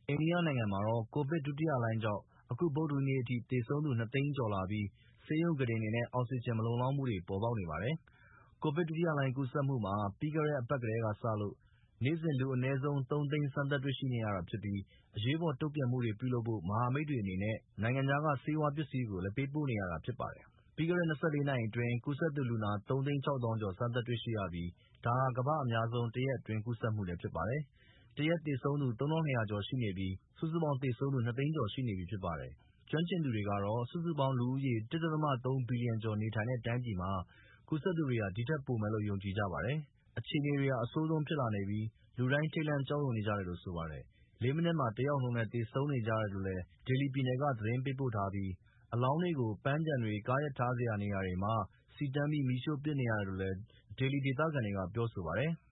အိန္ဒိယနိုင်ငံမှာတော့ ကိုဗစ်ဒုတိယလှိုင်းကြောင့် အခုဗုဒ္ဓဟူးနေ့အထိ သေဆုံးသူ ၂ သိန်းကျော်လာပြီး ဆေးရုံကုတင်တွေနဲ့ အောက်ဆီဂျင်မလုံလောက်မှုတွေ ပေါ်ပေါက်နေပါတယ်။ ကိုဗစ်ဒုတိယလှိုင်းကူးစက်မှုမှာ ပြီးခဲ့တဲ့အပတ်ကတည်းကစလို့ နေ့စဉ် လူအနည်းဆုံး ၃ သိန်းစမ်းသပ်တွေ့ရှိနေရတာဖြစ်ပြီး အရေးပေါ်တုံ့ပြန်မှုတွေပြုလုပ်ဖို့ မဟာမိတ်တွေအနေနဲ့ နိုင်ငံခြားက ဆေးဝါးပစ္စည်းတွေကိုလည်း ပေးပို့နေရတာဖြစ်ပါတယ်။ ပြီးခဲ့တဲ့ ၂၄ နာရီအတွင်း ကူးစက်သူလူနာ ၃ သိန်း ၆ သောင်းကျော် စမ်းသပ်တွေ့ရှိရပြီး ဒါဟာ ကမ္ဘာ့အများဆုံး တရက်အတွင်း ကူးစက်မှုလည်းဖြစ်ပါတယ်။ တရက်သေဆုံးသူ ၃၂၀၀ ကျော်ရှိနေပြီး စုစုပေါင်းသေဆုံးသူ ၂ သိန်းကျော်ရှိနေပြီဖြစ်ပါတယ်။ ကျွမ်းကျင်သူတွေကတော့ စုစုပေါင်းလူဦးရေ ၁.၃ ဘီလီယံကျော်နေထိုင်တဲ့တိုင်းပြည်မှာ ကူးစက်သူတွေဟာ ဒီထက်ပိုမယ်လို့ ယုံကြည်ကြပါတယ်။ အခြေအနေတွေဟာ အဆိုးဆုံးဖြစ်လာနေပြီး လူတိုင်း ထိတ်လန့်ကြောက်ရွံ့နေကြတယ်လို့ဆိုပါတယ်။ ၄ မိနစ်မှာ တယောက်နှုန်းနဲ့ သေဆုံးနေကြတယ်လို့လည်း ဒေလီပြည်နယ်က သတင်းပေးပို့ထားပြီး အလောင်းတွေကို ပန်းခြံတွေ၊ ကားရပ်ထားစရာနေရာတွေမှာ စီတန်းပြီး မီးရှို့ပစ်နေရတယ်လို့လည်း ဒေလီဒေသခံတွေက ပြောဆိုပါတယ်။